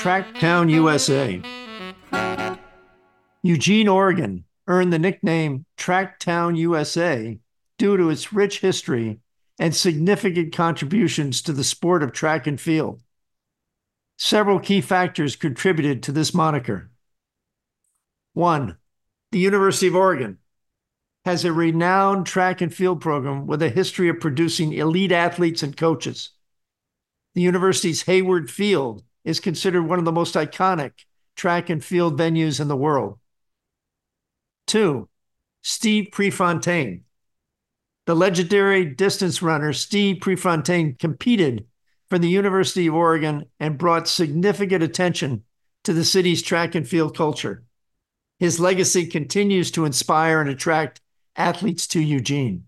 Tracktown, USA. Eugene, Oregon earned the nickname Tracktown, USA due to its rich history and significant contributions to the sport of track and field. Several key factors contributed to this moniker. 1. The University of Oregon has a renowned track and field program with a history of producing elite athletes and coaches. The university's Hayward Field is considered one of the most iconic track and field venues in the world. 2. Steve Prefontaine. The legendary distance runner Steve Prefontaine competed for the University of Oregon and brought significant attention to the city's track and field culture. His legacy continues to inspire and attract athletes to Eugene.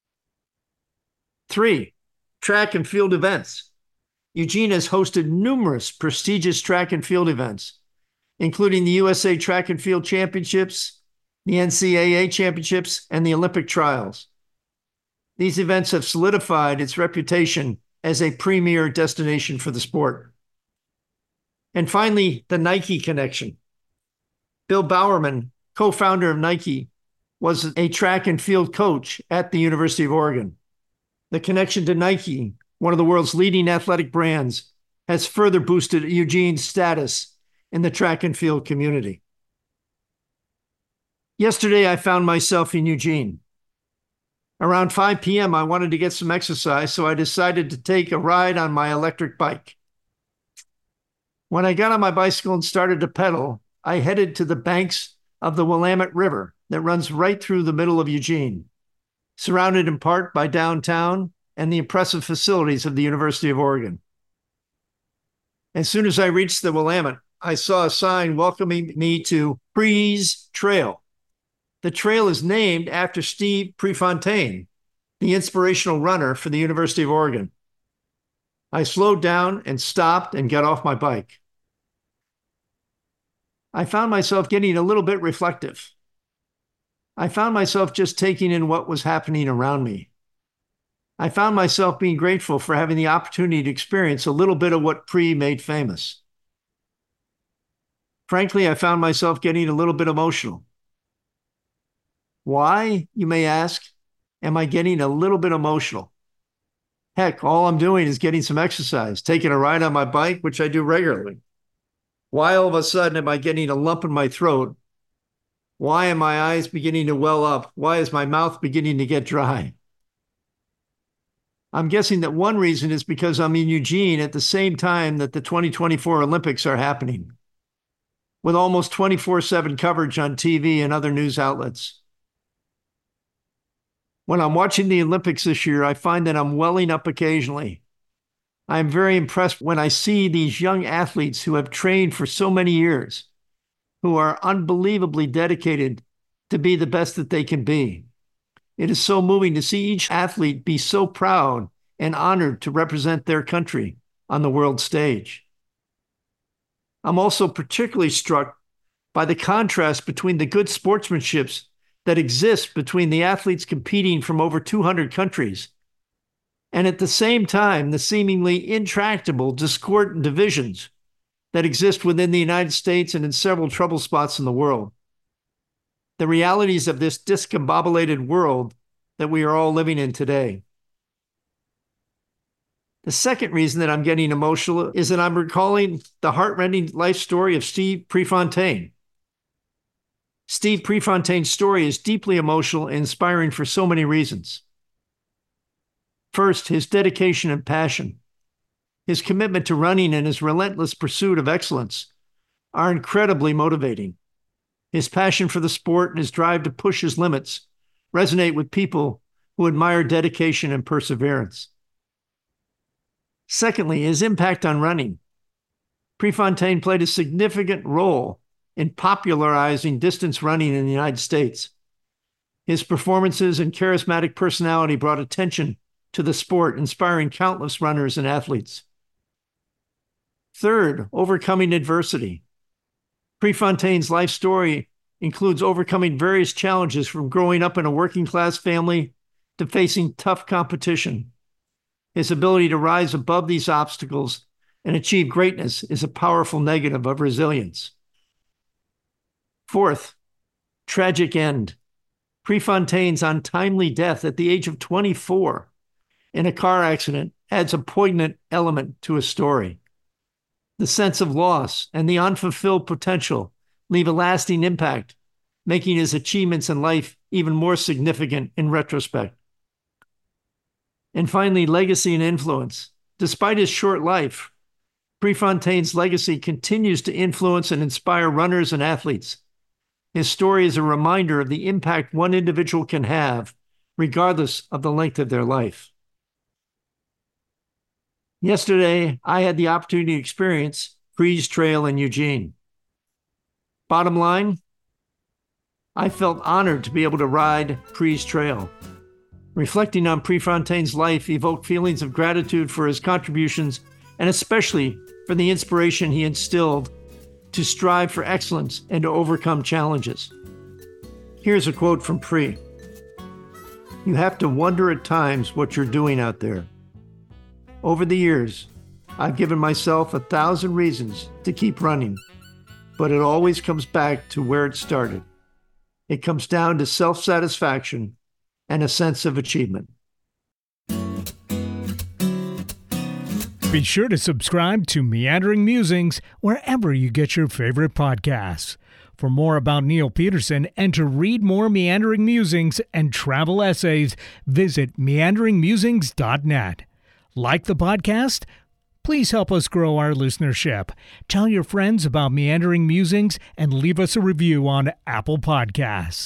3. Track and field events. Eugene has hosted numerous prestigious track and field events, including the USA Track and Field Championships, the NCAA Championships, and the Olympic Trials. These events have solidified its reputation as a premier destination for the sport. And finally, the Nike connection. Bill Bowerman, co-founder of Nike, was a track and field coach at the University of Oregon. The connection to Nike, one of the world's leading athletic brands, has further boosted Eugene's status in the track and field community. Yesterday, I found myself in Eugene. Around 5 p.m., I wanted to get some exercise, so I decided to take a ride on my electric bike. When I got on my bicycle and started to pedal, I headed to the banks of the Willamette River that runs right through the middle of Eugene, surrounded in part by downtown and the impressive facilities of the University of Oregon. As soon as I reached the Willamette, I saw a sign welcoming me to Pre's Trail. The trail is named after Steve Prefontaine, the inspirational runner for the University of Oregon. I slowed down and stopped and got off my bike. I found myself getting a little bit reflective. I found myself just taking in what was happening around me. I found myself being grateful for having the opportunity to experience a little bit of what Pre made famous. Frankly, I found myself getting a little bit emotional. Why, you may ask, am I getting a little bit emotional? Heck, all I'm doing is getting some exercise, taking a ride on my bike, which I do regularly. Why all of a sudden am I getting a lump in my throat? Why are my eyes beginning to well up? Why is my mouth beginning to get dry? I'm guessing that one reason is because I'm in Eugene at the same time that the 2024 Olympics are happening, with almost 24/7 coverage on TV and other news outlets. When I'm watching the Olympics this year, I find that I'm welling up occasionally. I'm very impressed when I see these young athletes who have trained for so many years, who are unbelievably dedicated to be the best that they can be. It is so moving to see each athlete be so proud and honored to represent their country on the world stage. I'm also particularly struck by the contrast between the good sportsmanship that exists between the athletes competing from over 200 countries, and at the same time, the seemingly intractable discordant divisions that exist within the United States and in several trouble spots in the world. The realities of this discombobulated world that we are all living in today. The second reason that I'm getting emotional is that I'm recalling the heartrending life story of Steve Prefontaine. Steve Prefontaine's story is deeply emotional and inspiring for so many reasons. First, his dedication and passion, his commitment to running and his relentless pursuit of excellence are incredibly motivating. His passion for the sport and his drive to push his limits resonate with people who admire dedication and perseverance. Secondly, his impact on running. Prefontaine played a significant role in popularizing distance running in the United States. His performances and charismatic personality brought attention to the sport, inspiring countless runners and athletes. Third, overcoming adversity. Prefontaine's life story includes overcoming various challenges from growing up in a working-class family to facing tough competition. His ability to rise above these obstacles and achieve greatness is a powerful negative of resilience. Fourth, tragic end. Prefontaine's untimely death at the age of 24 in a car accident adds a poignant element to his story. The sense of loss and the unfulfilled potential leave a lasting impact, making his achievements in life even more significant in retrospect. And finally, legacy and influence. Despite his short life, Prefontaine's legacy continues to influence and inspire runners and athletes. His story is a reminder of the impact one individual can have, regardless of the length of their life. Yesterday, I had the opportunity to experience Pre's Trail in Eugene. Bottom line, I felt honored to be able to ride Pre's Trail. Reflecting on Prefontaine's life evoked feelings of gratitude for his contributions and especially for the inspiration he instilled to strive for excellence and to overcome challenges. Here's a quote from Pre. "You have to wonder at times what you're doing out there. Over the years, I've given myself 1,000 reasons to keep running, but it always comes back to where it started. It comes down to self-satisfaction and a sense of achievement." Be sure to subscribe to Meandering Musings wherever you get your favorite podcasts. For more about Neil Peterson and to read more Meandering Musings and travel essays, visit meanderingmusings.net. Like the podcast? Please help us grow our listenership. Tell your friends about Meandering Musings and leave us a review on Apple Podcasts.